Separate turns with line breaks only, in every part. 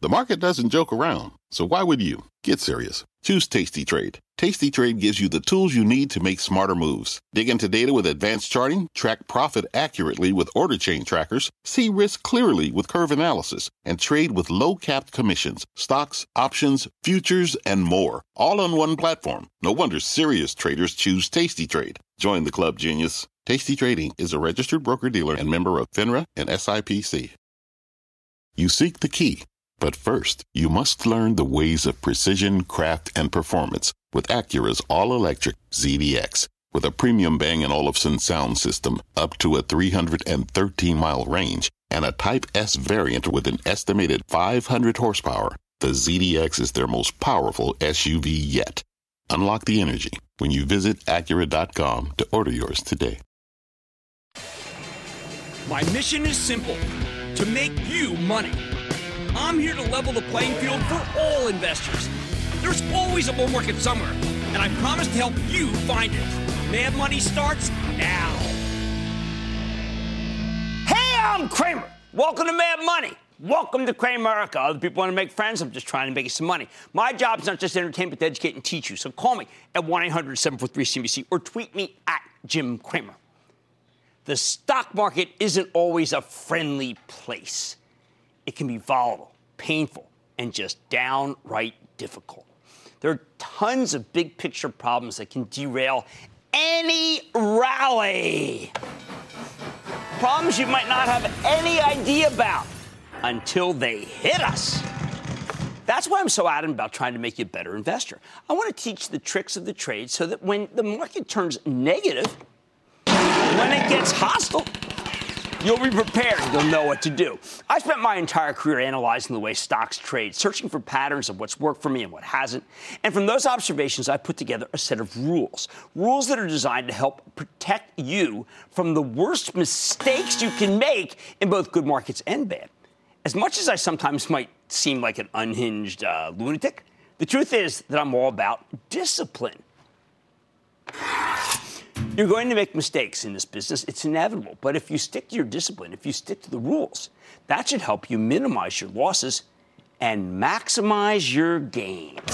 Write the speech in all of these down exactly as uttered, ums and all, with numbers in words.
The market doesn't joke around, so why would you? Get serious. Choose Tasty Trade. Tasty Trade gives you the tools you need to make smarter moves. Dig into data with advanced charting, track profit accurately with order chain trackers, see risk clearly with curve analysis, and trade with low-capped commissions, stocks, options, futures, and more. All on one platform. No wonder serious traders choose Tasty Trade. Join the club, genius. Tasty Trading is a registered broker-dealer and member of FINRA and S I P C. You seek the key. But first, you must learn the ways of precision, craft, and performance with Acura's all-electric Z D X. With a premium Bang and Olufsen sound system up to a three hundred thirteen mile range and a Type S variant with an estimated five hundred horsepower, the Z D X is their most powerful S U V yet. Unlock the energy when you visit Acura dot com to order yours today.
My mission is simple, to make you money. I'm here to level the playing field for all investors. There's always a bull market somewhere, and I promise to help you find it. Mad Money starts now. Hey, I'm Kramer. Welcome to Mad Money. Welcome to Cramerica. Other people want to make friends. I'm just trying to make you some money. My job is not just to entertain, but to educate and teach you. So call me at one eight hundred seven four three C B C or tweet me at Jim Cramer. The stock market isn't always a friendly place. It can be volatile, painful, and just downright difficult. There are tons of big picture problems that can derail any rally. Problems you might not have any idea about until they hit us. That's why I'm so adamant about trying to make you a better investor. I want to teach the tricks of the trade so that when the market turns negative, when it gets hostile, you'll be prepared. You'll know what to do. I spent my entire career analyzing the way stocks trade, searching for patterns of what's worked for me and what hasn't. And from those observations, I put together a set of rules. Rules that are designed to help protect you from the worst mistakes you can make in both good markets and bad. As much as I sometimes might seem like an unhinged uh, lunatic, the truth is that I'm all about discipline. You're going to make mistakes in this business. It's inevitable. But if you stick to your discipline, if you stick to the rules, that should help you minimize your losses and maximize your gains.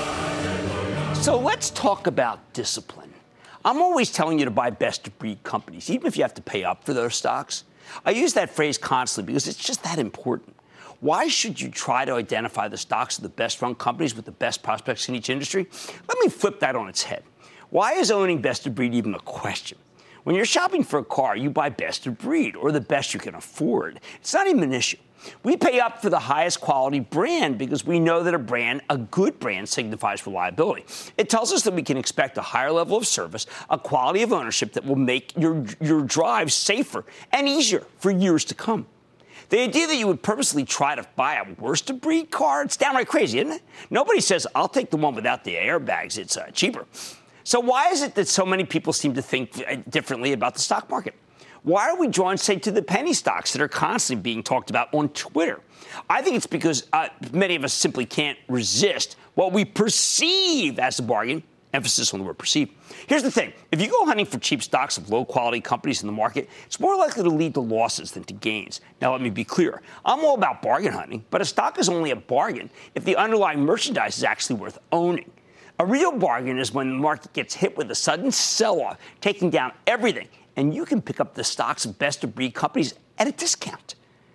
So let's talk about discipline. I'm always telling you to buy best-of-breed companies, even if you have to pay up for those stocks. I use that phrase constantly because it's just that important. Why should you try to identify the stocks of the best-run companies with the best prospects in each industry? Let me flip that on its head. Why is owning best of breed even a question? When you're shopping for a car, you buy best of breed or the best you can afford. It's not even an issue. We pay up for the highest quality brand because we know that a brand, a good brand, signifies reliability. It tells us that we can expect a higher level of service, a quality of ownership that will make your, your drive safer and easier for years to come. The idea that you would purposely try to buy a worst-of-breed car, it's downright crazy, isn't it? Nobody says, I'll take the one without the airbags. It's uh, cheaper. So why is it that so many people seem to think differently about the stock market? Why are we drawn, say, to the penny stocks that are constantly being talked about on Twitter? I think it's because uh, many of us simply can't resist what we perceive as a bargain. Emphasis on the word perceive. Here's the thing. If you go hunting for cheap stocks of low-quality companies in the market, it's more likely to lead to losses than to gains. Now, let me be clear. I'm all about bargain hunting, but a stock is only a bargain if the underlying merchandise is actually worth owning. A real bargain is when the market gets hit with a sudden sell-off, taking down everything, and you can pick up the stocks of best-of-breed companies at a discount.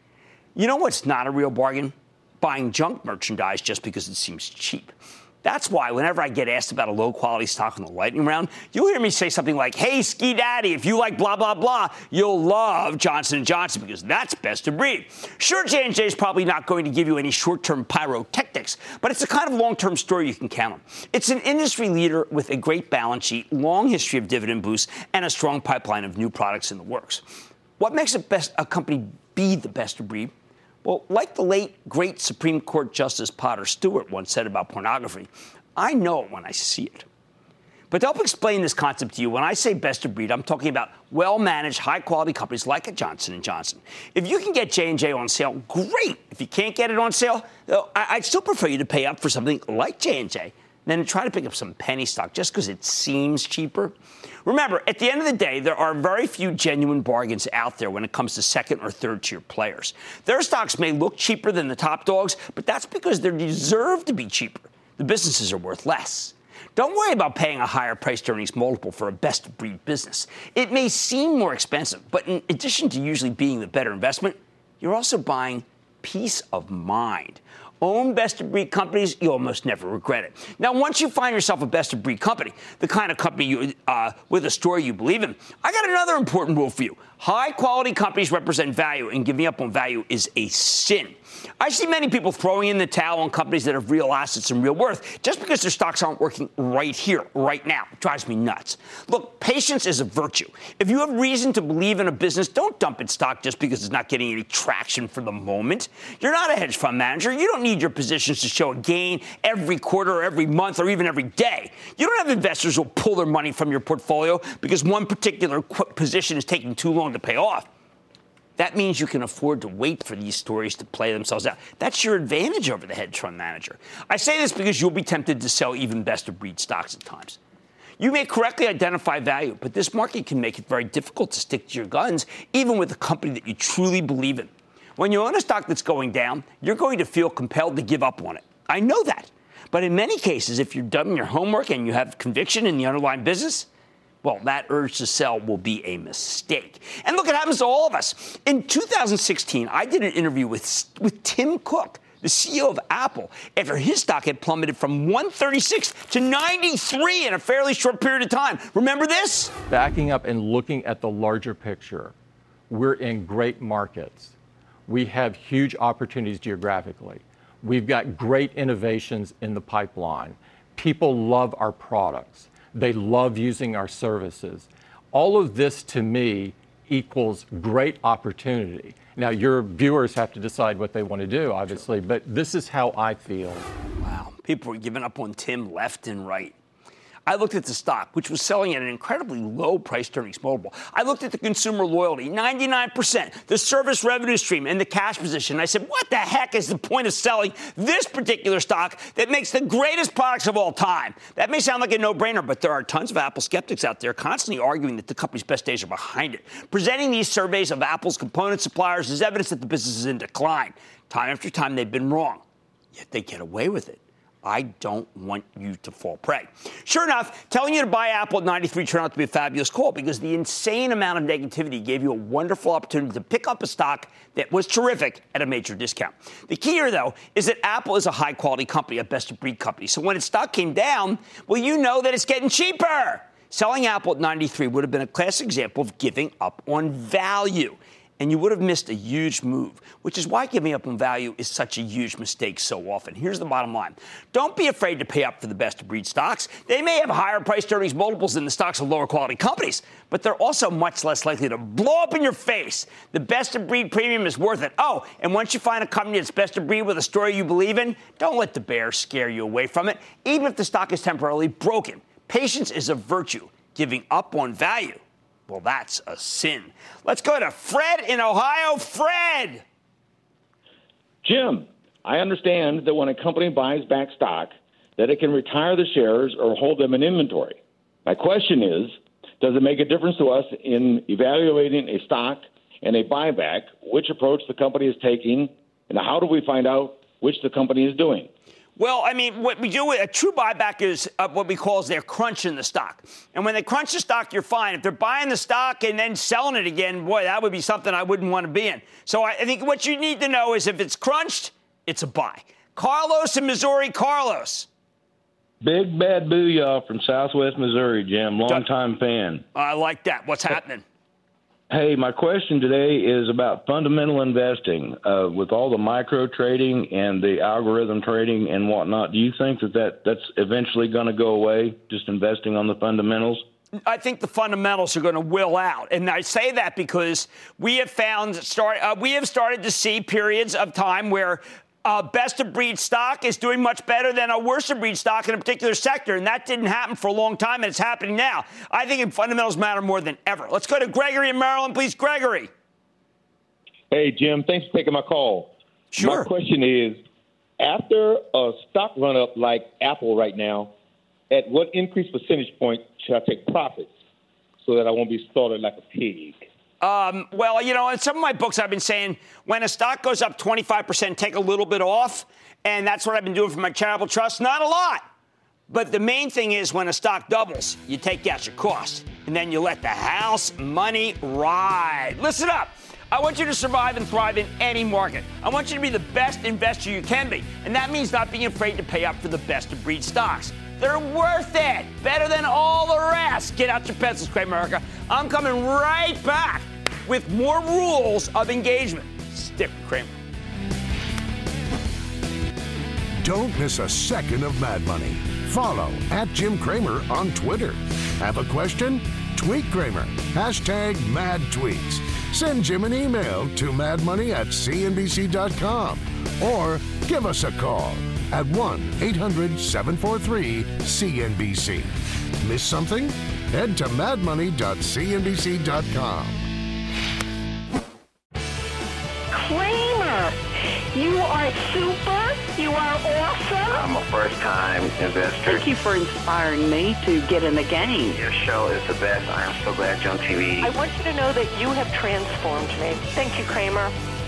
You know what's not a real bargain? Buying junk merchandise just because it seems cheap. That's why whenever I get asked about a low-quality stock in the lightning round, you'll hear me say something like, hey, Ski Daddy, if you like blah, blah, blah, you'll love Johnson and Johnson because that's best of breed. Sure, J and J is probably not going to give you any short-term pyrotechnics, but it's a kind of long-term story you can count on. It's an industry leader with a great balance sheet, long history of dividend boosts, and a strong pipeline of new products in the works. What makes a, best, a company be the best of breed? Well, like the late, great Supreme Court Justice Potter Stewart once said about pornography, I know it when I see it. But to help explain this concept to you, when I say best of breed, I'm talking about well-managed, high-quality companies like a Johnson and Johnson. If you can get J and J on sale, great. If you can't get it on sale, I'd still prefer you to pay up for something like J and J. than to try to pick up some penny stock just because it seems cheaper. Remember, at the end of the day, there are very few genuine bargains out there when it comes to second or third tier players. Their stocks may look cheaper than the top dogs, but that's because they deserve to be cheaper. The businesses are worth less. Don't worry about paying a higher price to earnings multiple for a best-of-breed business. It may seem more expensive, but in addition to usually being the better investment, you're also buying peace of mind. Own best-of-breed companies, you almost never regret it. Now, once you find yourself a best-of-breed company, the kind of company you, uh, with a story you believe in, I got another important rule for you. High-quality companies represent value, and giving up on value is a sin. I see many people throwing in the towel on companies that have real assets and real worth just because their stocks aren't working right here, right now. It drives me nuts. Look, patience is a virtue. If you have reason to believe in a business, don't dump its stock just because it's not getting any traction for the moment. You're not a hedge fund manager. You don't need your positions to show a gain every quarter or every month or even every day. You don't have investors who will pull their money from your portfolio because one particular position is taking too long to pay off. That means you can afford to wait for these stories to play themselves out. That's your advantage over the hedge fund manager. I say this because you'll be tempted to sell even best-of-breed stocks at times. You may correctly identify value, but this market can make it very difficult to stick to your guns, even with a company that you truly believe in. When you own a stock that's going down, you're going to feel compelled to give up on it. I know that. But in many cases, if you've done your homework and you have conviction in the underlying business, well, that urge to sell will be a mistake. And look, it happens to all of us. In two thousand sixteen, I did an interview with, with Tim Cook, the C E O of Apple, after his stock had plummeted from one thirty-six to ninety-three in a fairly short period of time. Remember this?
Backing up and looking at the larger picture, we're in great markets. We have huge opportunities geographically. We've got great innovations in the pipeline. People love our products. They love using our services. All of this, to me, equals great opportunity. Now, your viewers have to decide what they want to do, obviously, but this is how I feel.
Wow. People were giving up on Tim left and right. I looked at the stock, which was selling at an incredibly low price to earnings multiple. I looked at the consumer loyalty, ninety-nine percent, the service revenue stream, and the cash position. I said, what the heck is the point of selling this particular stock that makes the greatest products of all time? That may sound like a no-brainer, but there are tons of Apple skeptics out there constantly arguing that the company's best days are behind it. Presenting these surveys of Apple's component suppliers is evidence that the business is in decline. Time after time, they've been wrong, yet they get away with it. I don't want you to fall prey. Sure enough, telling you to buy Apple at ninety-three turned out to be a fabulous call because the insane amount of negativity gave you a wonderful opportunity to pick up a stock that was terrific at a major discount. The key here, though, is that Apple is a high-quality company, a best-of-breed company. So when its stock came down, well, you know that it's getting cheaper. Selling Apple at ninety-three would have been a classic example of giving up on value. And you would have missed a huge move, which is why giving up on value is such a huge mistake so often. Here's the bottom line. Don't be afraid to pay up for the best-of-breed stocks. They may have higher price-to-earnings multiples than the stocks of lower-quality companies, but they're also much less likely to blow up in your face. The best-of-breed premium is worth it. Oh, and once you find a company that's best-of-breed with a story you believe in, don't let the bears scare you away from it, even if the stock is temporarily broken. Patience is a virtue. Giving up on value, well, that's a sin. Let's go to Fred in Ohio. Fred!
Jim, I understand that when a company buys back stock, that it can retire the shares or hold them in inventory. My question is, does it make a difference to us in evaluating a stock and a buyback, which approach the company is taking, and how do we find out which the company is doing?
Well, I mean, what we do with a true buyback is uh, what we call is they're crunching the stock. And when they crunch the stock, you're fine. If they're buying the stock and then selling it again, boy, that would be something I wouldn't want to be in. So I, I think what you need to know is if it's crunched, it's a buy. Carlos in Missouri. Carlos.
Big bad booyah from Southwest Missouri, Jim. Longtime fan.
I like that. What's happening?
Hey, my question today is about fundamental investing. Uh, with all the micro trading and the algorithm trading and whatnot, do you think that, that that's eventually going to go away, just investing on the fundamentals?
I think the fundamentals are going to will out. And I say that because we have found start uh, we have started to see periods of time where Uh, best-of-breed stock is doing much better than a worst-of-breed stock in a particular sector, and that didn't happen for a long time, and it's happening now. I think fundamentals matter more than ever. Let's go to Gregory in Maryland, please. Gregory.
Hey, Jim, thanks for taking my call.
Sure.
My question is, after a stock run up like Apple right now, at what increased percentage point should I take profits so that I won't be slaughtered like a pig?
Um, well, you know, in some of my books, I've been saying when a stock goes up twenty-five percent, take a little bit off. And that's what I've been doing for my charitable trust. Not a lot. But the main thing is when a stock doubles, you take out your cost. And then you let the house money ride. Listen up. I want you to survive and thrive in any market. I want you to be the best investor you can be. And that means not being afraid to pay up for the best of breed stocks. They're worth it. Better than all the rest. Get out your pencils, Cramer America. I'm coming right back with more rules of engagement. Stick with Cramer.
Don't miss a second of Mad Money. Follow at Jim Cramer on Twitter. Have a question? Tweet Cramer. Hashtag Mad Tweets. Send Jim an email to madmoney at c n b c dot com or give us a call at one eight hundred seven four three C N B C. Miss something? Head to mad money dot c n b c dot com.
Cramer, you are super. You are awesome.
I'm a first-time investor.
Thank you for inspiring me to get in the game.
Your show is the best. I am so glad you're on T V.
I want you to know that you have transformed me. Thank you, Cramer.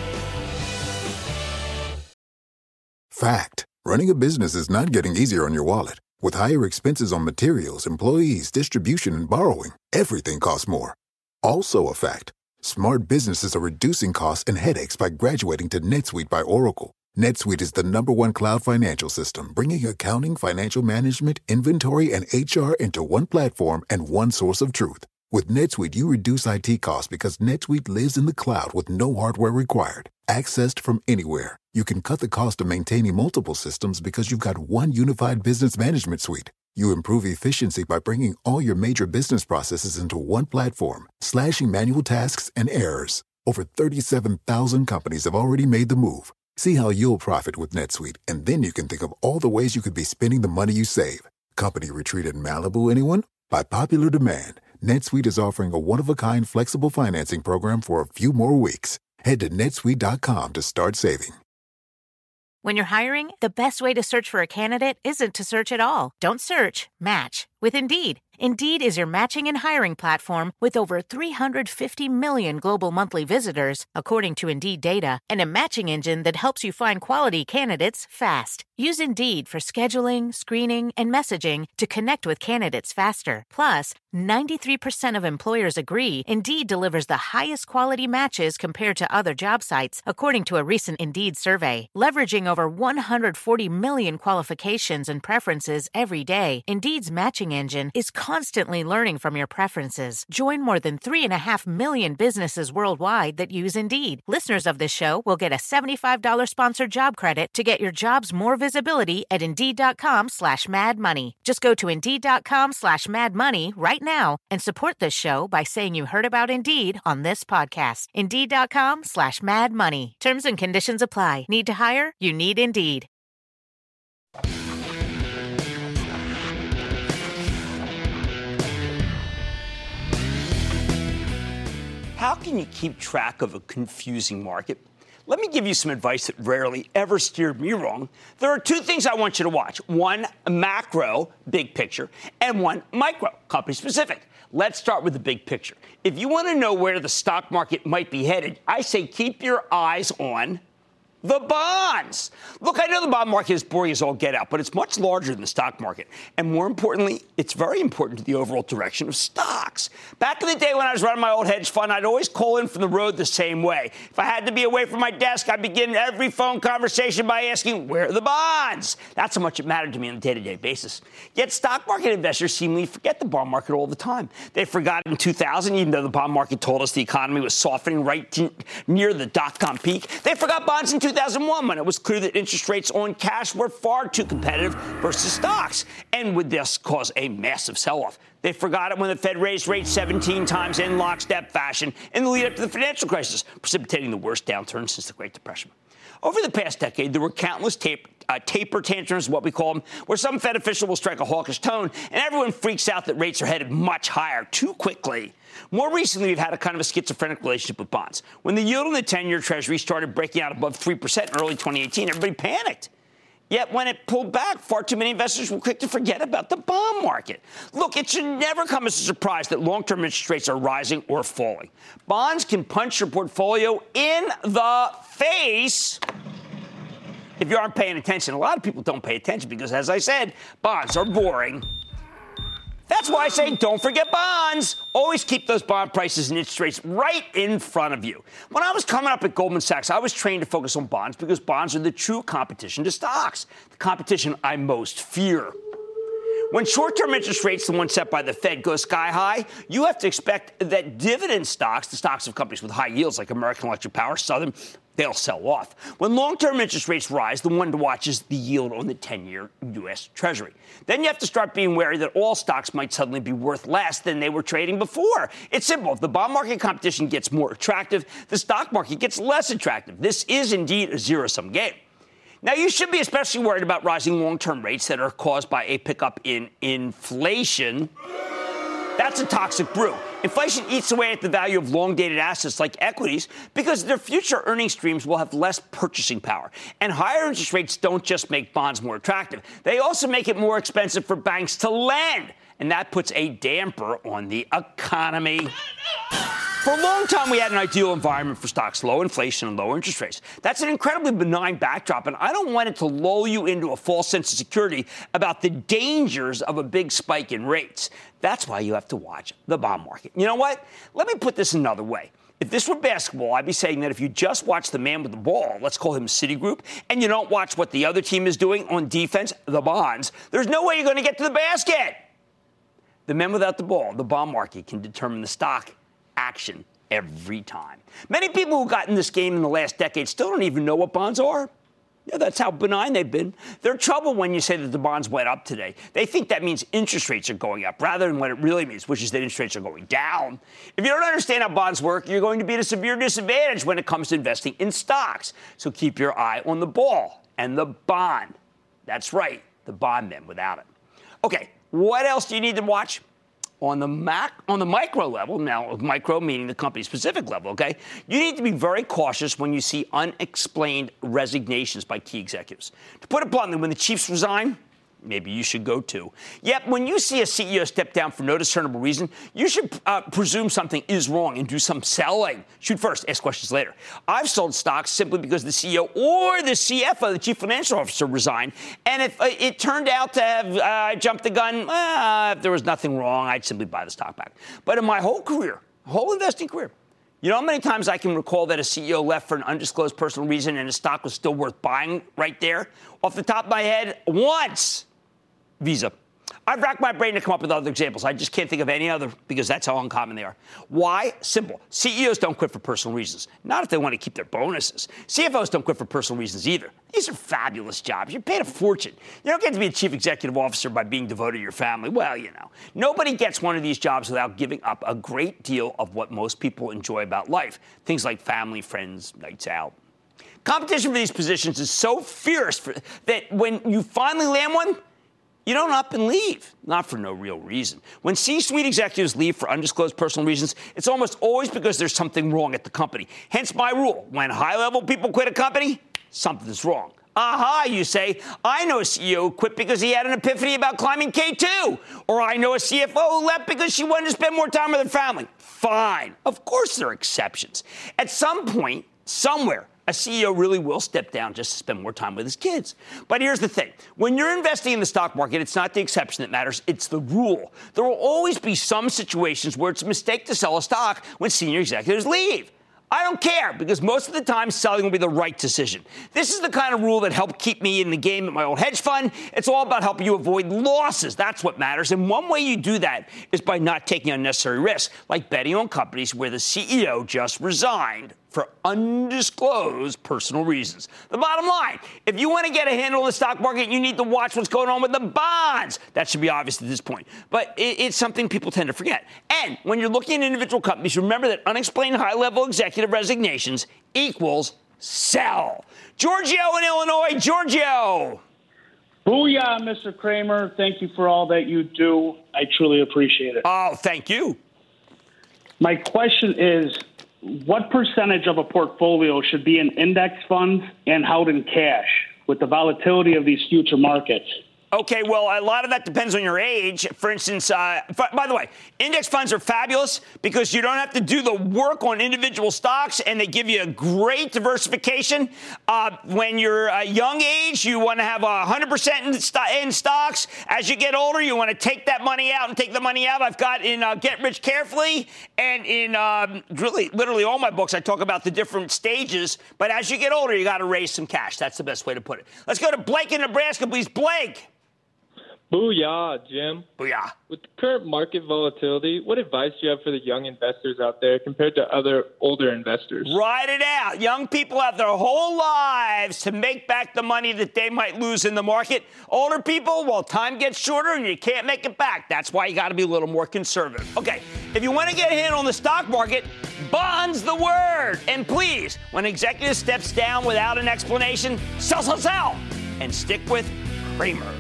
Fact. Running a business is not getting easier on your wallet. With higher expenses on materials, employees, distribution, and borrowing, everything costs more. Also a fact. Smart businesses are reducing costs and headaches by graduating to NetSuite by Oracle. NetSuite is the number one cloud financial system, bringing accounting, financial management, inventory, and H R into one platform and one source of truth. With NetSuite, you reduce I T costs because NetSuite lives in the cloud with no hardware required. Accessed from anywhere. You can cut the cost of maintaining multiple systems because you've got one unified business management suite. You improve efficiency by bringing all your major business processes into one platform, slashing manual tasks and errors. Over thirty-seven thousand companies have already made the move. See how you'll profit with NetSuite, and then you can think of all the ways you could be spending the money you save. Company retreat in Malibu, anyone? By popular demand, NetSuite is offering a one-of-a-kind flexible financing program for a few more weeks. Head to netsuite dot com to start saving.
When you're hiring, the best way to search for a candidate isn't to search at all. Don't search, match with Indeed. Indeed is your matching and hiring platform with over three hundred fifty million global monthly visitors, according to Indeed data, and a matching engine that helps you find quality candidates fast. Use Indeed for scheduling, screening, and messaging to connect with candidates faster. Plus, ninety-three percent of employers agree Indeed delivers the highest quality matches compared to other job sites, according to a recent Indeed survey. Leveraging over one hundred forty million qualifications and preferences every day, Indeed's matching engine is constantly learning from your preferences. Join more than three and a half million businesses worldwide that use Indeed. Listeners of this show will get a seventy-five dollars sponsored job credit to get your jobs more visibility at Indeed.com slash Mad Money. Just go to Indeed.com slash Mad Money right now and support this show by saying you heard about Indeed on this podcast. Indeed.com slash Mad Money. Terms and conditions apply. Need to hire? You need Indeed.
How can you keep track of a confusing market? Let me give you some advice that rarely ever steered me wrong. There are two things I want you to watch. One, macro, big picture, and one, micro, company specific. Let's start with the big picture. If you want to know where the stock market might be headed, I say keep your eyes on the bonds. Look, I know the bond market is boring as all get out, but it's much larger than the stock market. And more importantly, it's very important to the overall direction of stocks. Back in the day when I was running my old hedge fund, I'd always call in from the road the same way. If I had to be away from my desk, I'd begin every phone conversation by asking, where are the bonds? That's how much it mattered to me on a day-to-day basis. Yet stock market investors seemingly forget the bond market all the time. They forgot in two thousand, even though the bond market told us the economy was softening right to, near the dot-com peak. They forgot bonds in two thousand one when it was clear that interest rates on cash were far too competitive versus stocks and would thus cause a massive sell-off. They forgot it when the Fed raised rates seventeen times in lockstep fashion in the lead up to the financial crisis, precipitating the worst downturn since the Great Depression. Over the past decade, there were countless tape, uh, taper tantrums, what we call them, where some Fed official will strike a hawkish tone, and everyone freaks out that rates are headed much higher too quickly. More recently, we've had a kind of a schizophrenic relationship with bonds. When the yield on the ten-year Treasury started breaking out above three percent in early twenty eighteen, everybody panicked. Yet when it pulled back, far too many investors were quick to forget about the bond market. Look, it should never come as a surprise that long-term interest rates are rising or falling. Bonds can punch your portfolio in the face if you aren't paying attention. A lot of people don't pay attention because, as I said, bonds are boring. That's why I say don't forget bonds. Always keep those bond prices and interest rates right in front of you. When I was coming up at Goldman Sachs, I was trained to focus on bonds because bonds are the true competition to stocks, the competition I most fear. When short-term interest rates, the one set by the Fed, go sky high, you have to expect that dividend stocks, the stocks of companies with high yields like American Electric Power, Southern, they'll sell off. When long-term interest rates rise, the one to watch is the yield on the ten-year U S Treasury. Then you have to start being wary that all stocks might suddenly be worth less than they were trading before. It's simple. If the bond market competition gets more attractive, the stock market gets less attractive. This is indeed a zero-sum game. Now, you should be especially worried about rising long-term rates that are caused by a pickup in inflation. That's a toxic brew. Inflation eats away at the value of long-dated assets like equities because their future earning streams will have less purchasing power. And higher interest rates don't just make bonds more attractive. They also make it more expensive for banks to lend. And that puts a damper on the economy. For a long time, we had an ideal environment for stocks, low inflation and low interest rates. That's an incredibly benign backdrop, and I don't want it to lull you into a false sense of security about the dangers of a big spike in rates. That's why you have to watch the bond market. You know what? Let me put this another way. If this were basketball, I'd be saying that if you just watch the man with the ball, let's call him Citigroup, and you don't watch what the other team is doing on defense, the bonds, there's no way you're going to get to the basket. The men without the ball, the bond market, can determine the stock action every time. Many people who got in this game in the last decade still don't even know what bonds are. Yeah, that's how benign they've been. They're in trouble when you say that the bonds went up today. They think that means interest rates are going up rather than what it really means, which is that interest rates are going down. If you don't understand how bonds work, you're going to be at a severe disadvantage when it comes to investing in stocks. So keep your eye on the ball and the bond. That's right, the bond men without it. Okay, what else do you need to watch? On the mac, on the micro level, now micro meaning the company-specific level, okay, you need to be very cautious when you see unexplained resignations by key executives. To put it bluntly, when the chiefs resign, maybe you should go too. Yet when you see a C E O step down for no discernible reason, you should uh, presume something is wrong and do some selling. Shoot first, ask questions later. I've sold stocks simply because the C E O or the C F O, the chief financial officer, resigned, and if uh, it turned out to have uh, jumped the gun, uh, if there was nothing wrong, I'd simply buy the stock back. But in my whole career, whole investing career, you know how many times I can recall that a C E O left for an undisclosed personal reason and his stock was still worth buying right there? Off the top of my head, once. Visa. I've racked my brain to come up with other examples. I just can't think of any other because that's how uncommon they are. Why? Simple. C E Os don't quit for personal reasons. Not if they want to keep their bonuses. C F Os don't quit for personal reasons either. These are fabulous jobs. You're paid a fortune. You don't get to be a chief executive officer by being devoted to your family. Well, you know. Nobody gets one of these jobs without giving up a great deal of what most people enjoy about life. Things like family, friends, nights out. Competition for these positions is so fierce for, that when you finally land one, you don't up and leave, not for no real reason. When C-suite executives leave for undisclosed personal reasons, it's almost always because there's something wrong at the company. Hence my rule. When high-level people quit a company, something's wrong. Aha, you say. I know a C E O who quit because he had an epiphany about climbing K two. Or I know a C F O who left because she wanted to spend more time with her family. Fine. Of course there are exceptions. At some point, somewhere, a C E O really will step down just to spend more time with his kids. But here's the thing. When you're investing in the stock market, it's not the exception that matters. It's the rule. There will always be some situations where it's a mistake to sell a stock when senior executives leave. I don't care, because most of the time, selling will be the right decision. This is the kind of rule that helped keep me in the game at my old hedge fund. It's all about helping you avoid losses. That's what matters. And one way you do that is by not taking unnecessary risks, like betting on companies where the C E O just resigned for undisclosed personal reasons. The bottom line, if you want to get a handle on the stock market, you need to watch what's going on with the bonds. That should be obvious at this point. But it, it's something people tend to forget. And when you're looking at individual companies, remember that unexplained high-level executive resignations equals sell. Giorgio in Illinois. Giorgio.
Booyah, Mister Cramer. Thank you for all that you do. I truly appreciate it.
Oh, thank you.
My question is, what percentage of a portfolio should be in index funds and held in cash? with the volatility of these future markets.
Okay, well, a lot of that depends on your age. For instance, uh, f- by the way, index funds are fabulous because you don't have to do the work on individual stocks, and they give you a great diversification. Uh, when you're a young age, you want to have one hundred percent in, st- in stocks. As you get older, you want to take that money out and take the money out. I've got in uh, Get Rich Carefully, and in um, really, literally all my books, I talk about the different stages. But as you get older, you got to raise some cash. That's the best way to put it. Let's go to Blake in Nebraska, please. Blake.
Booyah, Jim.
Booyah.
With the current market volatility, what advice do you have for the young investors out there compared to other older investors?
Write it out. Young people have their whole lives to make back the money that they might lose in the market. Older people, well, time gets shorter and you can't make it back. That's why you got to be a little more conservative. Okay, if you want to get a hit on the stock market, bonds the word. And please, when an executive steps down without an explanation, sell, sell, sell, and stick with Cramer.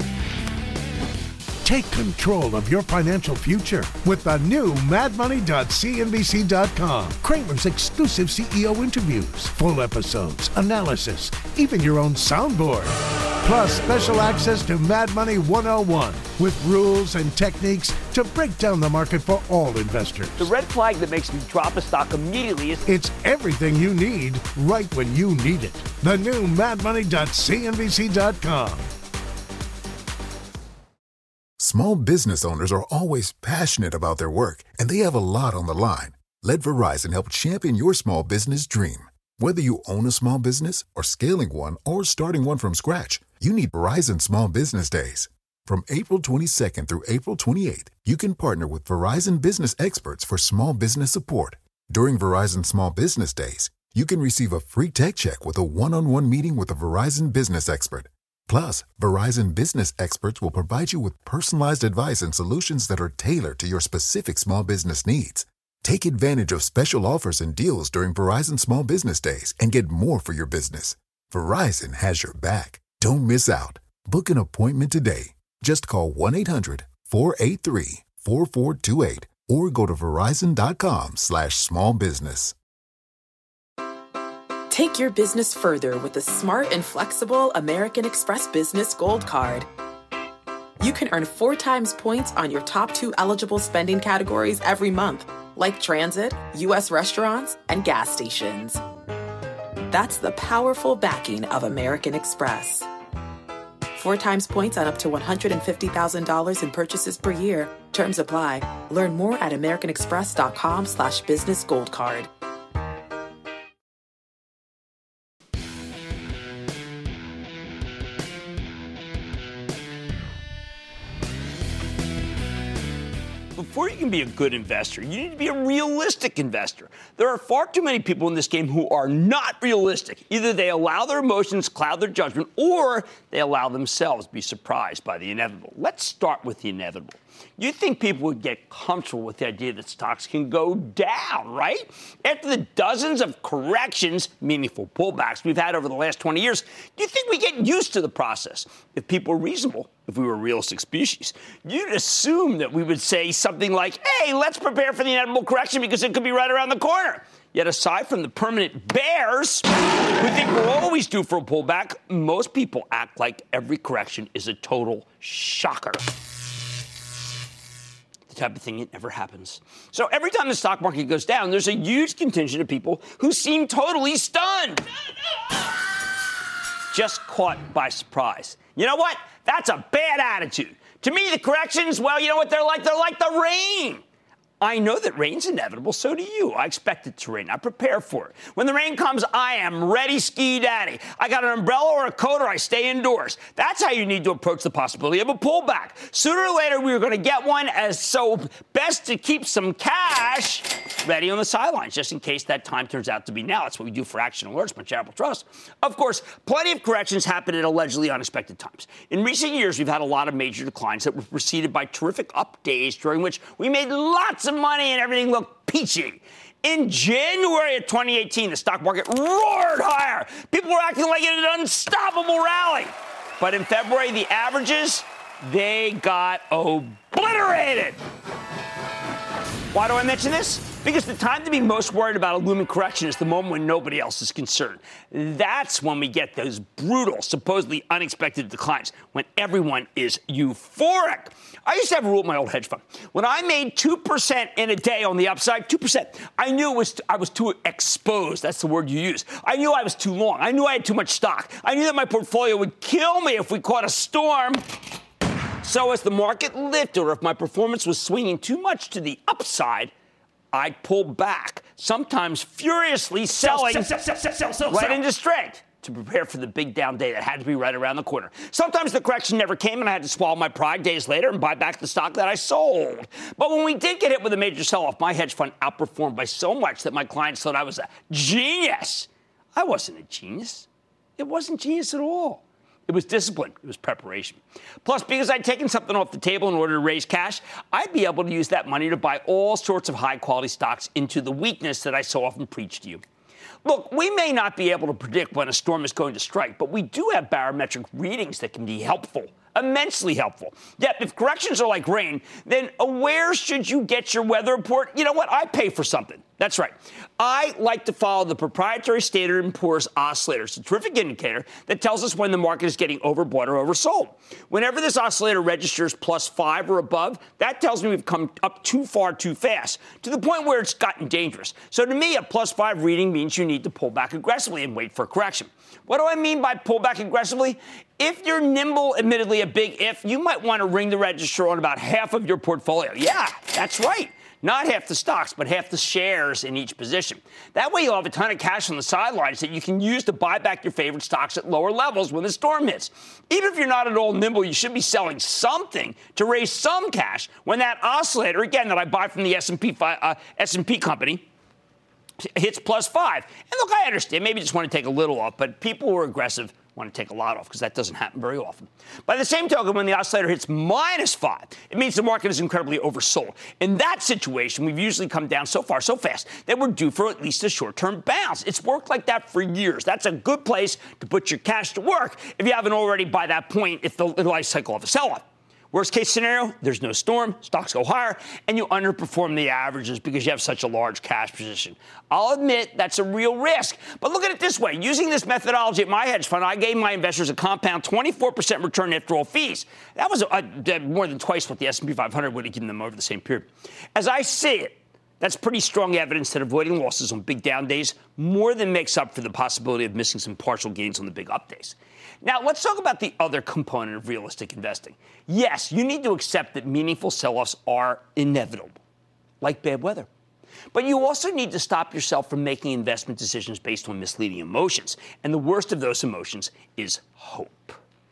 Take control of your financial future with the new mad money dot C N B C dot com. Cramer's exclusive C E O interviews, full episodes, analysis, even your own soundboard. Plus special access to Mad Money one oh one with rules and techniques to break down the market for all investors.
The red flag that makes me drop a stock immediately is...
It's everything you need right when you need it. The new mad money dot C N B C dot com.
Small business owners are always passionate about their work, and they have a lot on the line. Let Verizon help champion your small business dream. Whether you own a small business or scaling one or starting one from scratch, you need Verizon Small Business Days. From April twenty-second through April twenty-eighth, you can partner with Verizon business experts for small business support. During Verizon Small Business Days, you can receive a free tech check with a one-on-one meeting with a Verizon business expert. Plus, Verizon business experts will provide you with personalized advice and solutions that are tailored to your specific small business needs. Take advantage of special offers and deals during Verizon Small Business Days and get more for your business. Verizon has your back. Don't miss out. Book an appointment today. Just call one eight hundred four eight three four four two eight or go to verizon.com slash small business.
Take your business further with the smart and flexible American Express Business Gold Card. You can earn four times points on your top two eligible spending categories every month, like transit, U S restaurants, and gas stations. That's the powerful backing of American Express. Four times points on up to one hundred fifty thousand dollars in purchases per year. Terms apply. Learn more at americanexpress.com slash business gold card.
Before you can be a good investor, you need to be a realistic investor. There are far too many people in this game who are not realistic. Either they allow their emotions cloud their judgment, or they allow themselves to be surprised by the inevitable. Let's start with the inevitable. You'd think people would get comfortable with the idea that stocks can go down, right? After the dozens of corrections, meaningful pullbacks we've had over the last twenty years, you'd think we get used to the process. If people were reasonable, if we were a realistic species, you'd assume that we would say something like, hey, let's prepare for the inevitable correction because it could be right around the corner. Yet aside from the permanent bears who think we're always due for a pullback, most people act like every correction is a total shocker. The type of thing that never happens. So every time the stock market goes down, there's a huge contingent of people who seem totally stunned. Just caught by surprise. You know what? That's a bad attitude. To me, the corrections, well, you know what they're like? They're like the rain. I know that rain's inevitable, so do you. I expect it to rain. I prepare for it. When the rain comes, I am ready, ski daddy. I got an umbrella or a coat, or I stay indoors. That's how you need to approach the possibility of a pullback. Sooner or later, we are going to get one, as so best to keep some cash ready on the sidelines, just in case that time turns out to be now. That's what we do for Action Alerts, my charitable trust. Of course, plenty of corrections happen at allegedly unexpected times. In recent years, we've had a lot of major declines that were preceded by terrific up days during which we made lots of money and everything looked peachy. In January of twenty eighteen, the stock market roared higher. People were acting like an unstoppable rally. But in February, the averages, they got obliterated. Why do I mention this? Because the time to be most worried about a looming correction is the moment when nobody else is concerned. That's when we get those brutal, supposedly unexpected declines, when everyone is euphoric. I used to have a rule at my old hedge fund. When I made two percent in a day on the upside, two percent, I knew it was I was too exposed. That's the word you use. I knew I was too long. I knew I had too much stock. I knew that my portfolio would kill me if we caught a storm. So as the market lifted, or if my performance was swinging too much to the upside, I'd pull back, sometimes furiously selling sell, sell, sell, sell, sell, sell, right into strength to prepare for the big down day that had to be right around the corner. Sometimes the correction never came, and I had to swallow my pride days later and buy back the stock that I sold. But when we did get hit with a major sell-off, my hedge fund outperformed by so much that my clients thought I was a genius. I wasn't a genius. It wasn't genius at all. It was discipline. It was preparation. Plus, because I'd taken something off the table in order to raise cash, I'd be able to use that money to buy all sorts of high-quality stocks into the weakness that I so often preach to you. Look, we may not be able to predict when a storm is going to strike, but we do have barometric readings that can be helpful, immensely helpful. Yet, if corrections are like rain, then where should you get your weather report? You know what? I pay for something. That's right. I like to follow the proprietary Standard and Poor's oscillator. It's a terrific indicator that tells us when the market is getting overbought or oversold. Whenever this oscillator registers plus five or above, that tells me we've come up too far too fast, to the point where it's gotten dangerous. So to me, a plus five reading means you need to pull back aggressively and wait for a correction. What do I mean by pull back aggressively? If you're nimble, admittedly a big if, you might want to ring the register on about half of your portfolio. Yeah, that's right. Not half the stocks, but half the shares in each position. That way you'll have a ton of cash on the sidelines that you can use to buy back your favorite stocks at lower levels when the storm hits. Even if you're not at all nimble, you should be selling something to raise some cash when that oscillator, again, that I buy from the S and P uh, S and P company, hits plus five. And look, I understand. Maybe you just want to take a little off, but people who are aggressive want to take a lot off because that doesn't happen very often. By the same token, when the oscillator hits minus five, it means the market is incredibly oversold. In that situation, we've usually come down so far, so fast, that we're due for at least a short-term bounce. It's worked like that for years. That's a good place to put your cash to work if you haven't already by that point, if the life cycle of a sell-off. Worst case scenario, there's no storm, stocks go higher, and you underperform the averages because you have such a large cash position. I'll admit that's a real risk. But look at it this way. Using this methodology at my hedge fund, I gave my investors a compound twenty-four percent return after all fees. That was a, a, more than twice what the S and P five hundred would have given them over the same period. As I see it, that's pretty strong evidence that avoiding losses on big down days more than makes up for the possibility of missing some partial gains on the big up days. Now, let's talk about the other component of realistic investing. Yes, you need to accept that meaningful sell-offs are inevitable, like bad weather. But you also need to stop yourself from making investment decisions based on misleading emotions. And the worst of those emotions is hope.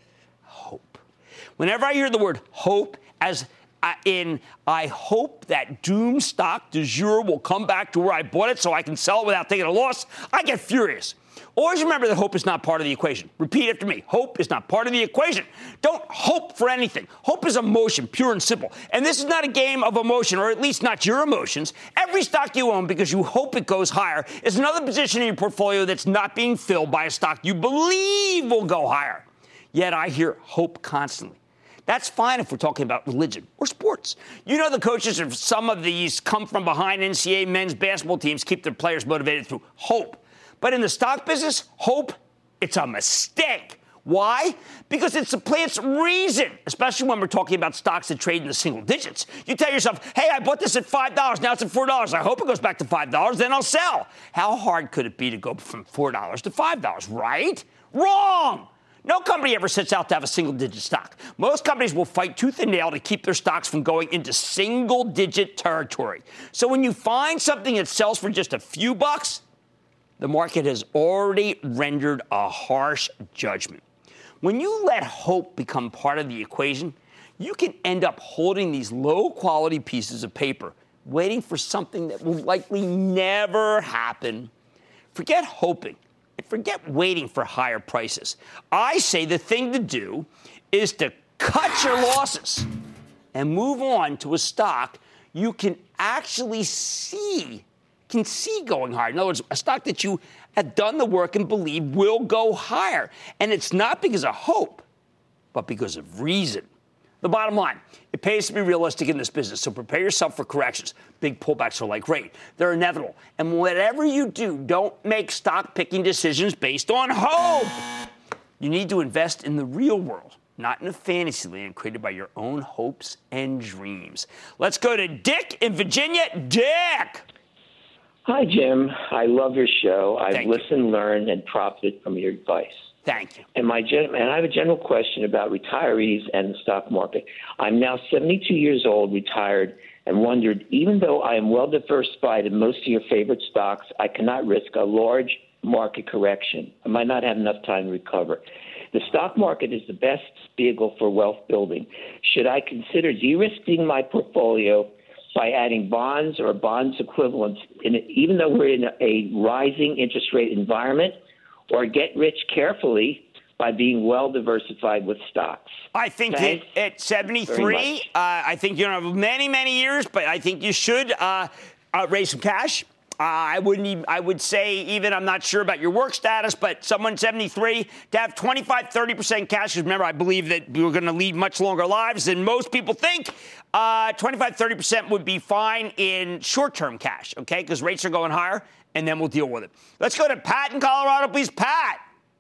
Hope. Whenever I hear the word hope, as in I hope that doom stock du jour will come back to where I bought it so I can sell it without taking a loss, I get furious. Always remember that hope is not part of the equation. Repeat after me. Hope is not part of the equation. Don't hope for anything. Hope is emotion, pure and simple. And this is not a game of emotion, or at least not your emotions. Every stock you own because you hope it goes higher is another position in your portfolio that's not being filled by a stock you believe will go higher. Yet I hear hope constantly. That's fine if we're talking about religion or sports. You know the coaches of some of these come from behind N C double A men's basketball teams keep their players motivated through hope. But in the stock business, hope, it's a mistake. Why? Because it supplants reason, especially when we're talking about stocks that trade in the single digits. You tell yourself, hey, I bought this at five dollars, now it's at four dollars. I hope it goes back to five dollars, then I'll sell. How hard could it be to go from four dollars to five dollars, right? Wrong! No company ever sets out to have a single-digit stock. Most companies will fight tooth and nail to keep their stocks from going into single-digit territory. So when you find something that sells for just a few bucks, the market has already rendered a harsh judgment. When you let hope become part of the equation, you can end up holding these low-quality pieces of paper, waiting for something that will likely never happen. Forget hoping. Forget waiting for higher prices. I say the thing to do is to cut your losses and move on to a stock you can actually see, can see going higher. In other words, a stock that you have done the work and believe will go higher. And it's not because of hope, but because of reason. The bottom line, it pays to be realistic in this business, so prepare yourself for corrections. Big pullbacks are like great. They're inevitable. And whatever you do, don't make stock-picking decisions based on hope. You need to invest in the real world, not in a fantasy land created by your own hopes and dreams. Let's go to Dick in Virginia. Dick!
Hi, Jim. I love your show. I've
Thank
listened, you. learned, and profited from your advice.
Thank you.
And my gen- and I have a general question about retirees and the stock market. I'm now seventy-two years old, retired, and wondered, even though I am well diversified in most of your favorite stocks, I cannot risk a large market correction. I might not have enough time to recover. The stock market is the best vehicle for wealth building. Should I consider de-risking my portfolio by adding bonds or bonds equivalents, in, even though we're in a rising interest rate environment, or get rich carefully by being well diversified with stocks?
I think that at seventy-three, uh, I think you don't have many, many years, but I think you should uh, uh, raise some cash. Uh, I wouldn't even, I would say even, I'm not sure about your work status, but someone seventy-three to have twenty-five, thirty percent cash. Remember, I believe that we're going to lead much longer lives than most people think. Uh, twenty-five, thirty percent would be fine in short-term cash, okay? Because rates are going higher, and then we'll deal with it. Let's go to Pat in Colorado, please. Pat.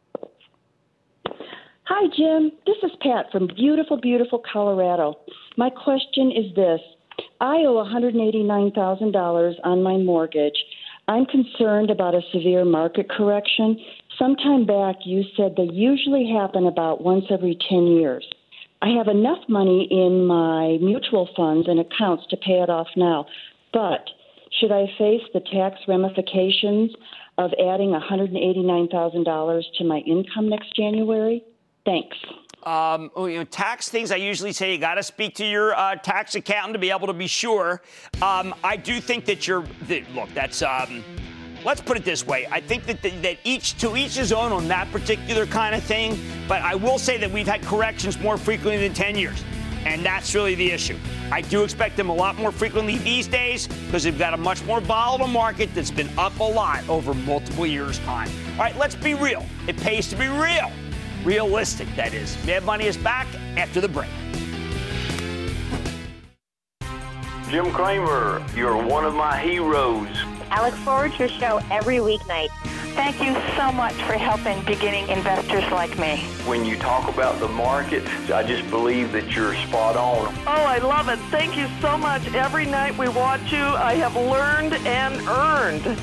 Hi, Jim. This is Pat from beautiful, beautiful Colorado. My question is this. I owe one hundred eighty-nine thousand dollars on my mortgage. I'm concerned about a severe market correction. Sometime back, you said they usually happen about once every ten years. I have enough money in my mutual funds and accounts to pay it off now, but should I face the tax ramifications of adding one hundred eighty-nine thousand dollars to my income next January? Thanks.
Um, you know, tax things, I usually say you got to speak to your uh, tax accountant to be able to be sure. Um, I do think that you're, that, look, that's, um, let's put it this way. I think that, the, that each, to each his own on that particular kind of thing. But I will say that we've had corrections more frequently than ten years. And that's really the issue. I do expect them a lot more frequently these days because they've got a much more volatile market that's been up a lot over multiple years' time. All right, let's be real. It pays to be real. Realistic, that is. Mad Money is back after the break.
Jim Cramer, you're one of my heroes.
I look forward to your show every weeknight. Thank you so much for helping beginning investors like me.
When you talk about the market, I just believe that you're spot on.
Oh, I love it. Thank you so much. Every night we watch you, I have learned and earned.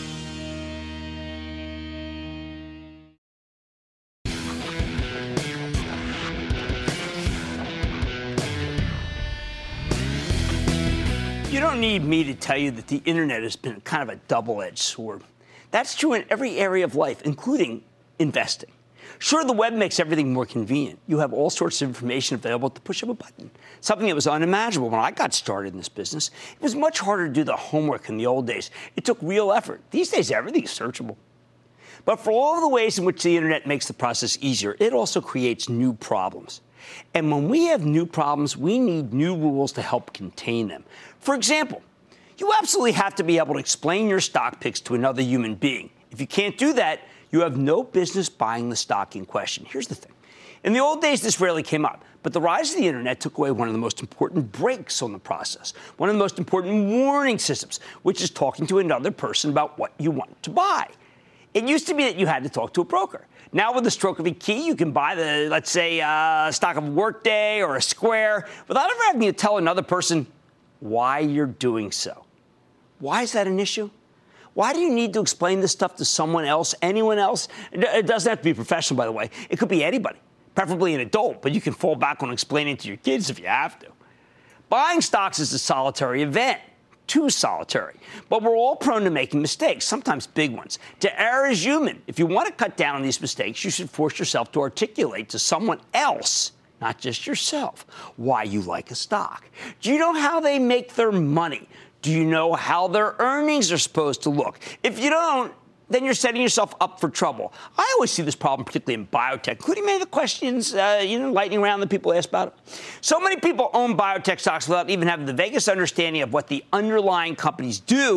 You don't need me to tell you that the internet has been kind of a double-edged sword. That's true in every area of life, including investing. Sure, the web makes everything more convenient. You have all sorts of information available at the push of a button, something that was unimaginable when I got started in this business. It was much harder to do the homework in the old days. It took real effort. These days, everything is searchable. But for all of the ways in which the internet makes the process easier, it also creates new problems. And when we have new problems, we need new rules to help contain them. For example, you absolutely have to be able to explain your stock picks to another human being. If you can't do that, you have no business buying the stock in question. Here's the thing. In the old days, this rarely came up, but the rise of the internet took away one of the most important breaks on the process, one of the most important warning systems, which is talking to another person about what you want to buy. It used to be that you had to talk to a broker. Now, with the stroke of a key, you can buy the, let's say, uh, stock of a Workday or a Square without ever having to tell another person why you're doing so. Why is that an issue? Why do you need to explain this stuff to someone else, anyone else? It doesn't have to be professional, by the way. It could be anybody, preferably an adult, but you can fall back on explaining to your kids if you have to. Buying stocks is a solitary event. Too solitary. But we're all prone to making mistakes, sometimes big ones. To err is human. If you want to cut down on these mistakes, you should force yourself to articulate to someone else, not just yourself, why you like a stock. Do you know how they make their money? Do you know how their earnings are supposed to look? If you don't, then you're setting yourself up for trouble. I always see this problem, particularly in biotech, including many of the questions, uh, you know, lightning round that people ask about it. So many people own biotech stocks without even having the vaguest understanding of what the underlying companies do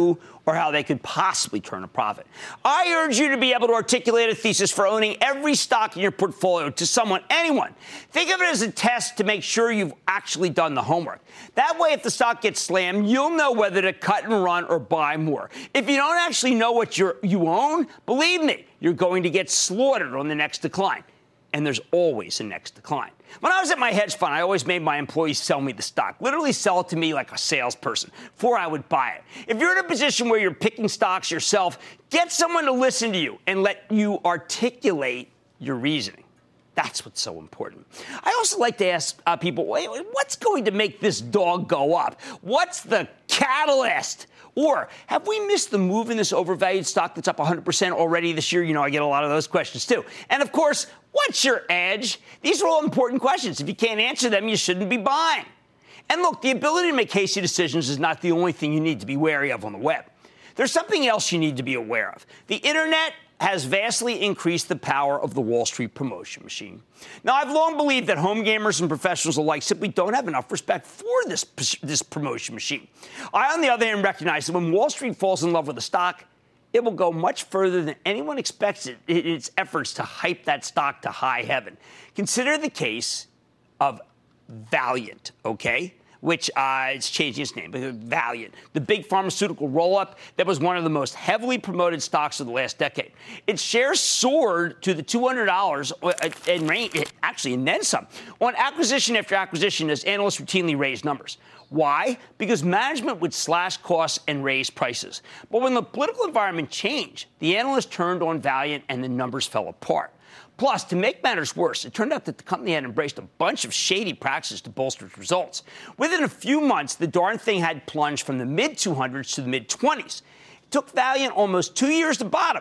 or how they could possibly turn a profit. I urge you to be able to articulate a thesis for owning every stock in your portfolio to someone, anyone. Think of it as a test to make sure you've actually done the homework. That way, if the stock gets slammed, you'll know whether to cut and run or buy more. If you don't actually know what you're, you own, believe me, you're going to get slaughtered on the next decline. And there's always a next decline. When I was at my hedge fund, I always made my employees sell me the stock, literally sell it to me like a salesperson before I would buy it. If you're in a position where you're picking stocks yourself, get someone to listen to you and let you articulate your reasoning. That's what's so important. I also like to ask uh, people, wait, what's going to make this dog go up? What's the catalyst? Or have we missed the move in this overvalued stock that's up one hundred percent already this year? You know, I get a lot of those questions, too. And, of course, what's your edge? These are all important questions. If you can't answer them, you shouldn't be buying. And, look, the ability to make hasty decisions is not the only thing you need to be wary of on the web. There's something else you need to be aware of. The Internet has vastly increased the power of the Wall Street promotion machine. Now, I've long believed that home gamers and professionals alike simply don't have enough respect for this, this promotion machine. I, on the other hand, recognize that when Wall Street falls in love with a stock, it will go much further than anyone expects it in its efforts to hype that stock to high heaven. Consider the case of Valeant, okay? Which uh, it's changing its name, but Valeant, the big pharmaceutical roll-up that was one of the most heavily promoted stocks of the last decade. Its shares soared to the two hundred dollars and actually, and then some, on acquisition after acquisition as analysts routinely raised numbers. Why? Because management would slash costs and raise prices. But when the political environment changed, the analysts turned on Valeant and the numbers fell apart. Plus, to make matters worse, it turned out that the company had embraced a bunch of shady practices to bolster its results. Within a few months, the darn thing had plunged from the mid two hundreds to the mid twenties. It took Valeant almost two years to bottom.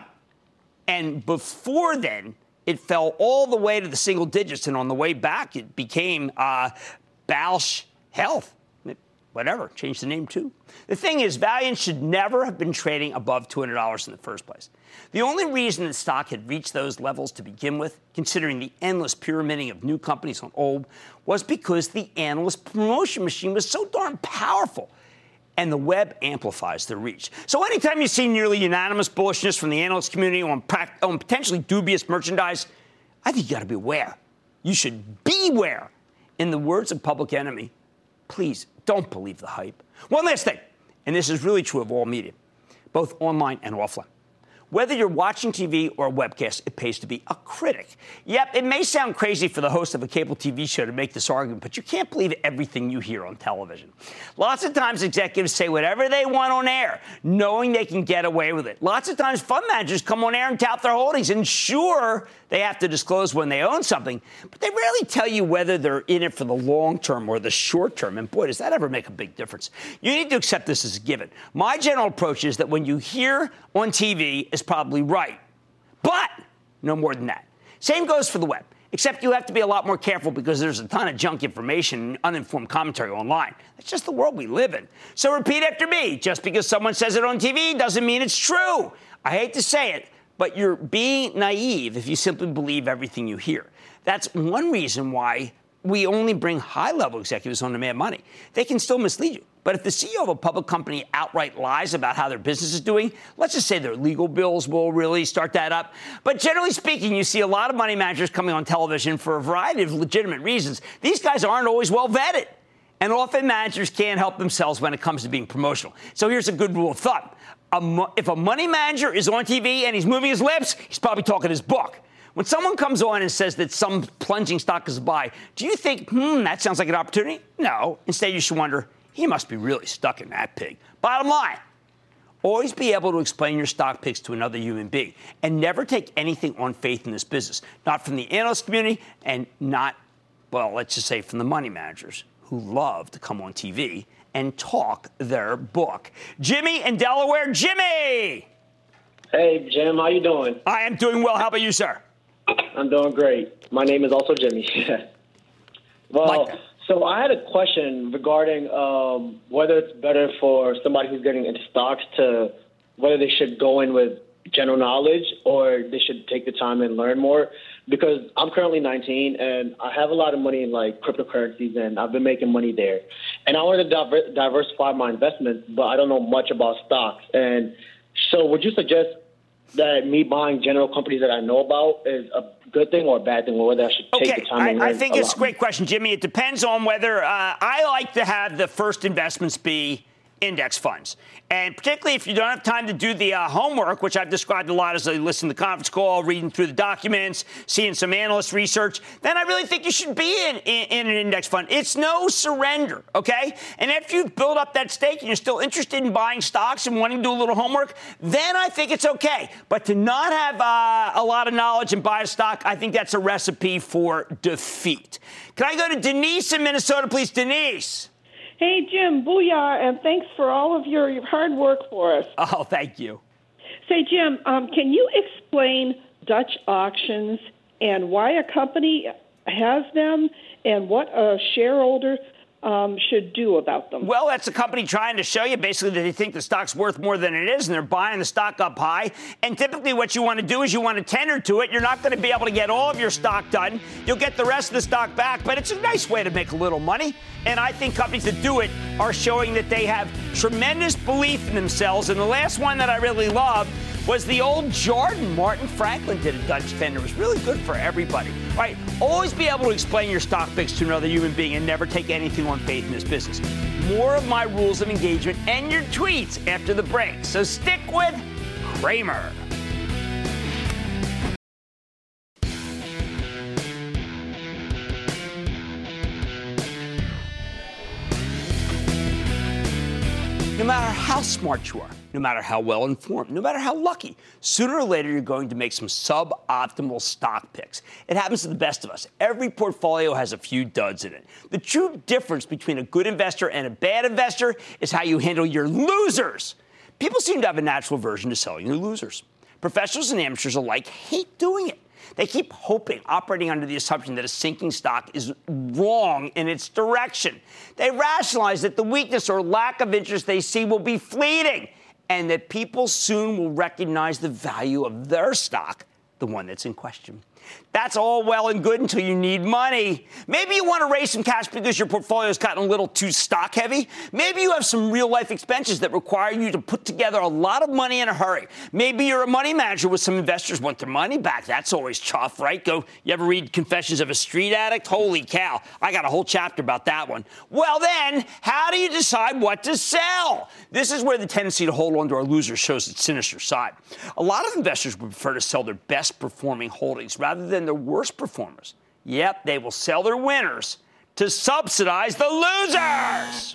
And before then, it fell all the way to the single digits. And on the way back, it became uh, Bausch Health. Whatever, changed the name too. The thing is, Valeant should never have been trading above two hundred dollars in the first place. The only reason the stock had reached those levels to begin with, considering the endless pyramiding of new companies on old, was because the analyst promotion machine was so darn powerful. And the web amplifies their reach. So anytime you see nearly unanimous bullishness from the analyst community on, pra- on potentially dubious merchandise, I think you got to be aware. You should beware. In the words of Public Enemy, please don't believe the hype. One last thing, and this is really true of all media, both online and offline. Whether you're watching T V or a webcast, it pays to be a critic. Yep, it may sound crazy for the host of a cable T V show to make this argument, but you can't believe everything you hear on television. Lots of times executives say whatever they want on air, knowing they can get away with it. Lots of times fund managers come on air and tout their holdings, and sure, they have to disclose when they own something, but they rarely tell you whether they're in it for the long term or the short term. And boy, does that ever make a big difference. You need to accept this as a given. My general approach is that when you hear on T V is probably right, but no more than that. Same goes for the web, except you have to be a lot more careful because there's a ton of junk information and uninformed commentary online. That's just the world we live in. So repeat after me. Just because someone says it on T V doesn't mean it's true. I hate to say it, but you're being naive if you simply believe everything you hear. That's one reason why we only bring high-level executives on to Mad Money. They can still mislead you. But if the C E O of a public company outright lies about how their business is doing, let's just say their legal bills will really start that up. But generally speaking, you see a lot of money managers coming on television for a variety of legitimate reasons. These guys aren't always well vetted. And often managers can't help themselves when it comes to being promotional. So here's a good rule of thumb. A mo- if a money manager is on T V and he's moving his lips, he's probably talking his book. When someone comes on and says that some plunging stock is a buy, do you think, hmm, that sounds like an opportunity? No. Instead, you should wonder, he must be really stuck in that pig. Bottom line, always be able to explain your stock picks to another human being and never take anything on faith in this business, not from the analyst community and not, well, let's just say from the money managers who love to come on T V and talk their book. Jimmy in Delaware. Jimmy!
Hey, Jim. How you doing?
I am doing well. How about you, sir?
I'm doing great. My name is also Jimmy. Well, like so I had a question regarding um, whether it's better for somebody who's getting into stocks to whether they should go in with general knowledge or they should take the time and learn more. Because I'm currently nineteen and I have a lot of money in like cryptocurrencies and I've been making money there. and I wanted to diver- diversify my investments, but I don't know much about stocks. And so would you suggest that me buying general companies that I know about is a good thing or a bad thing, or whether I should take
okay,
the time and
I,
learn
I think
a
it's
lot?
a great question, Jimmy. It depends on whether uh, I like to have the first investments be index funds. And particularly if you don't have time to do the uh, homework, which I've described a lot as I listen to the conference call, reading through the documents, seeing some analyst research, then I really think you should be in, in, in an index fund. It's no surrender, okay? And if you've built up that stake and you're still interested in buying stocks and wanting to do a little homework, then I think it's okay. But to not have uh, a lot of knowledge and buy a stock, I think that's a recipe for defeat. Can I go to Denise in Minnesota, please? Denise.
Hey, Jim, booyah, and thanks for all of your, your hard work for us.
Oh, thank you.
Say, Jim, um, can you explain Dutch auctions and why a company has them and what a shareholder um, should do about them?
Well, that's a company trying to show you basically that they think the stock's worth more than it is, and they're buying the stock up high. And typically what you want to do is you want to tender to it. You're not going to be able to get all of your stock done. You'll get the rest of the stock back, but it's a nice way to make a little money. And I think companies that do it are showing that they have tremendous belief in themselves. And the last one that I really loved was the old Jordan. Martin Franklin did a Dutch tender. It was really good for everybody. All right, always be able to explain your stock picks to another human being and never take anything on faith in this business. More of my rules of engagement and your tweets after the break. So stick with Cramer. No matter how smart you are, no matter how well informed, no matter how lucky, sooner or later you're going to make some suboptimal stock picks. It happens to the best of us. Every portfolio has a few duds in it. The true difference between a good investor and a bad investor is how you handle your losers. People seem to have a natural aversion to selling their losers. Professionals and amateurs alike hate doing it. They keep hoping, operating under the assumption that a sinking stock is wrong in its direction. They rationalize that the weakness or lack of interest they see will be fleeting and that people soon will recognize the value of their stock, the one that's in question. That's all well and good until you need money. Maybe you want to raise some cash because your portfolio has gotten a little too stock heavy. Maybe you have some real life expenses that require you to put together a lot of money in a hurry. Maybe you're a money manager with some investors want their money back. That's always tough, right? Go. You ever read Confessions of a Street Addict? Holy cow. I got a whole chapter about that one. Well, then, how do you decide what to sell? This is where the tendency to hold on to our losers shows its sinister side. A lot of investors would prefer to sell their best performing holdings rather than their worst performers. Yep, they will sell their winners to subsidize the losers.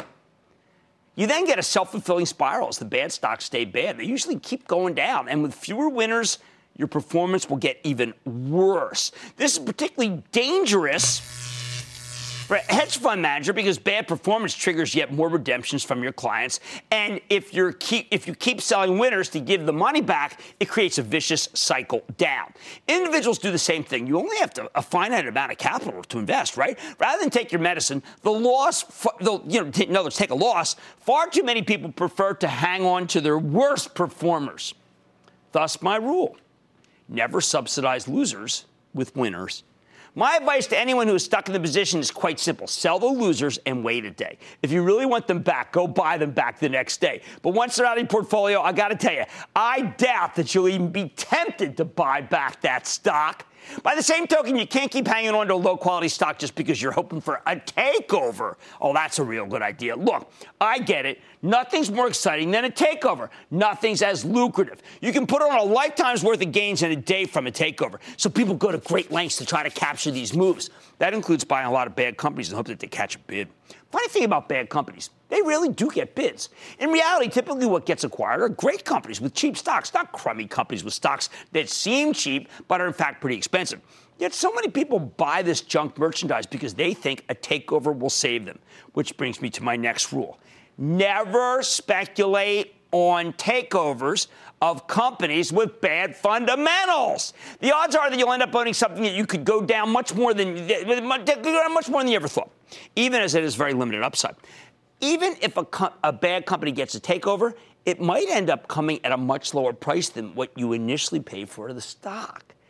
You then get a self-fulfilling spiral as the bad stocks stay bad. They usually keep going down, and with fewer winners, your performance will get even worse. This is particularly dangerous for a hedge fund manager because bad performance triggers yet more redemptions from your clients. And if you're keep if you keep selling winners to give the money back, it creates a vicious cycle down. Individuals do the same thing. You only have to, a finite amount of capital to invest, right? Rather than take your medicine, the loss, the, you know, in other words, take a loss, far too many people prefer to hang on to their worst performers. Thus, my rule: never subsidize losers with winners. My advice to anyone who is stuck in the position is quite simple. Sell the losers and wait a day. If you really want them back, go buy them back the next day. But once they're out of your portfolio, I got to tell you, I doubt that you'll even be tempted to buy back that stock. By the same token, you can't keep hanging on to a low-quality stock just because you're hoping for a takeover. Oh, that's a real good idea. Look, I get it. Nothing's more exciting than a takeover. Nothing's as lucrative. You can put on a lifetime's worth of gains in a day from a takeover. So people go to great lengths to try to capture these moves. That includes buying a lot of bad companies and hope that they catch a bid. Funny thing about bad companies, they really do get bids. In reality, typically what gets acquired are great companies with cheap stocks, not crummy companies with stocks that seem cheap but are in fact pretty expensive. Yet so many people buy this junk merchandise because they think a takeover will save them, which brings me to my next rule. Never speculate on takeovers of companies with bad fundamentals. The odds are that you'll end up owning something that you could go down much more than much more than you ever thought, even as it has very limited upside. Even if a, co- a bad company gets a takeover, it might end up coming at a much lower price than what you initially paid for the stock.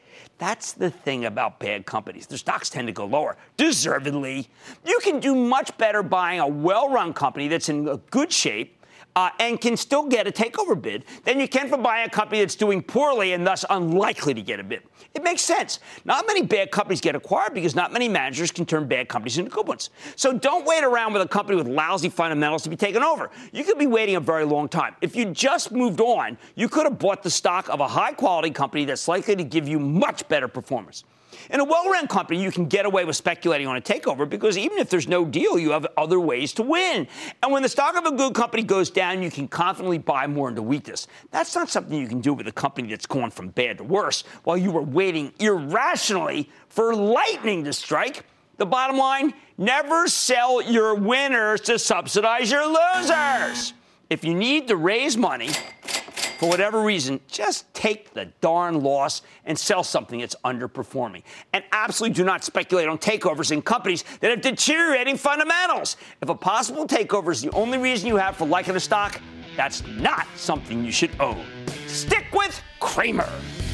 That's the thing about bad companies. Their stocks tend to go lower, deservedly. You can do much better buying a well-run company that's in good shape uh, and can still get a takeover bid than you can for buying a company that's doing poorly and thus unlikely to get a bid. It makes sense. Not many bad companies get acquired because not many managers can turn bad companies into good ones. So don't wait around with a company with lousy fundamentals to be taken over. You could be waiting a very long time. If you just moved on, you could have bought the stock of a high-quality company that's likely to give you much better performance. In a well-run company, you can get away with speculating on a takeover because even if there's no deal, you have other ways to win. And when the stock of a good company goes down, you can confidently buy more into weakness. That's not something you can do with a company that's gone from bad to worse while you were waiting irrationally for lightning to strike. The bottom line, never sell your winners to subsidize your losers. If you need to raise money, for whatever reason, just take the darn loss and sell something that's underperforming. And absolutely do not speculate on takeovers in companies that have deteriorating fundamentals. If a possible takeover is the only reason you have for liking a stock, that's not something you should own. Stick with Cramer.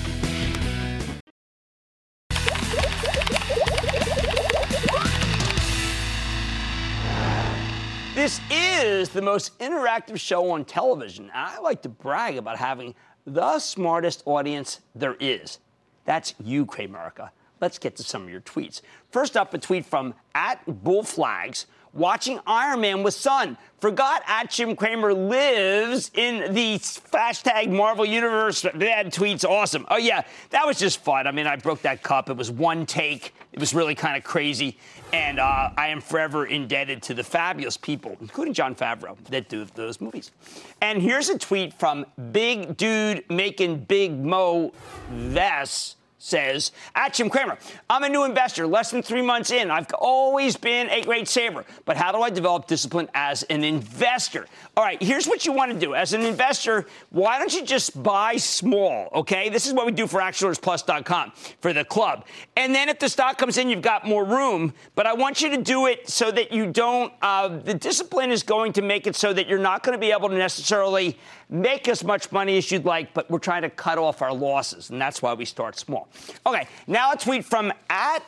This is the most interactive show on television, and I like to brag about having the smartest audience there is. That's you, Cramerica. Let's get to some of your tweets. First up, a tweet from at Bullflags. Watching Iron Man with son. Forgot at Jim Cramer lives in the hashtag Marvel Universe. That tweet's awesome. Oh, yeah, that was just fun. I mean, I broke that cup. It was one take. It was really kind of crazy. And uh, I am forever indebted to the fabulous people, including Jon Favreau, that do those movies. And here's a tweet from Big Dude Making Big Mo Vess. Says, at Jim Cramer, I'm a new investor, less than three months in. I've always been a great saver, but how do I develop discipline as an investor? All right, here's what you want to do. As an investor, why don't you just buy small, okay? This is what we do for action alerts plus dot com, for the club. And then if the stock comes in, you've got more room, but I want you to do it so that you don't, uh, the discipline is going to make it so that you're not going to be able to necessarily make as much money as you'd like, but we're trying to cut off our losses, and that's why we start small. Okay, now a tweet from at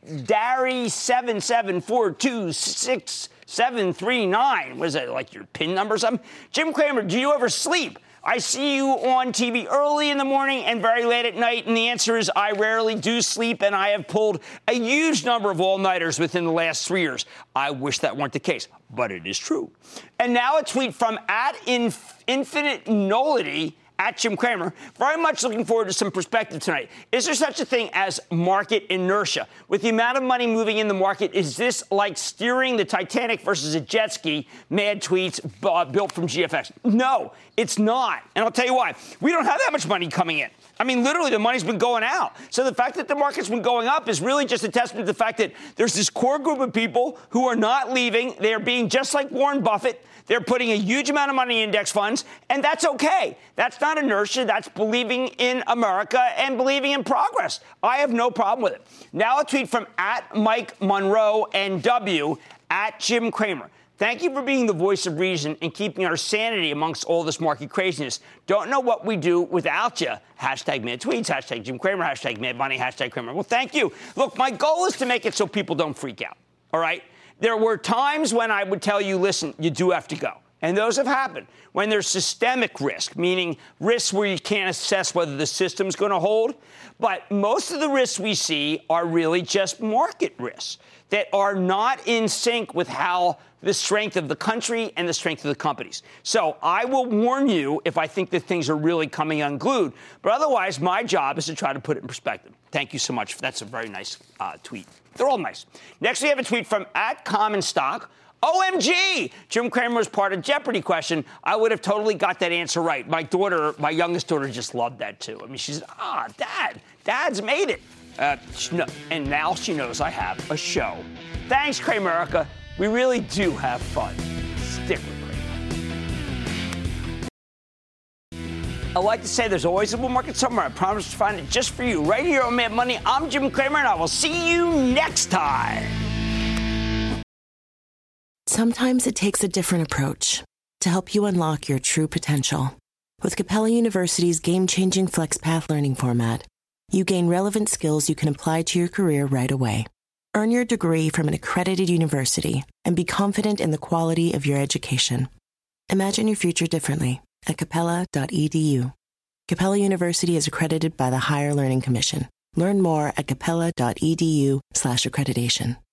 Dari seven seven four two six seven three nine. What is that, like your PIN number or something? Jim Cramer, do you ever sleep? I see you on T V early in the morning and very late at night, and the answer is I rarely do sleep, and I have pulled a huge number of all-nighters within the last three years. I wish that weren't the case, but it is true. And now a tweet from at Inf- Infinite Nullity, at Jim Cramer. Very much looking forward to some perspective tonight. Is there such a thing as market inertia? With the amount of money moving in the market, is this like steering the Titanic versus a jet ski? Mad tweets uh, built from G F X. No, it's not. And I'll tell you why. We don't have that much money coming in. I mean, literally, the money's been going out. So the fact that the market's been going up is really just a testament to the fact that there's this core group of people who are not leaving. They're being just like Warren Buffett. They're putting a huge amount of money in index funds, and that's okay. That's not inertia. That's believing in America and believing in progress. I have no problem with it. Now a tweet from at Mike Monroe N W at Jim Cramer. Thank you for being the voice of reason and keeping our sanity amongst all this market craziness. Don't know what we do without you. Hashtag Mad Tweets, hashtag Jim Cramer, hashtag Mad Money, hashtag Cramer. Well, thank you. Look, my goal is to make it so people don't freak out, all right? There were times when I would tell you, listen, you do have to go. And those have happened. When there's systemic risk, meaning risks where you can't assess whether the system's going to hold. But most of the risks we see are really just market risks that are not in sync with how the strength of the country and the strength of the companies. So I will warn you if I think that things are really coming unglued. But otherwise, my job is to try to put it in perspective. Thank you so much. That's a very nice uh, tweet. They're all nice. Next, we have a tweet from at Common Stock. O M G! Jim Cramer was part of Jeopardy question. I would have totally got that answer right. My daughter, my youngest daughter, just loved that, too. I mean, she said, ah, Dad, Dad's made it. Uh, no, and now she knows I have a show. Thanks, Cramerica. We really do have fun. Stick with Cramer. I like to say there's always a bull market somewhere. I promise to find it just for you. Right here on Mad Money, I'm Jim Cramer, and I will see you next time.
Sometimes it takes a different approach to help you unlock your true potential. With Capella University's game-changing FlexPath learning format, You gain relevant skills you can apply to your career right away. Earn your degree from an accredited university and be confident in the quality of your education. Imagine your future differently at capella dot e d u. Capella University is accredited by the Higher Learning Commission. Learn more at capella dot e d u slash accreditation.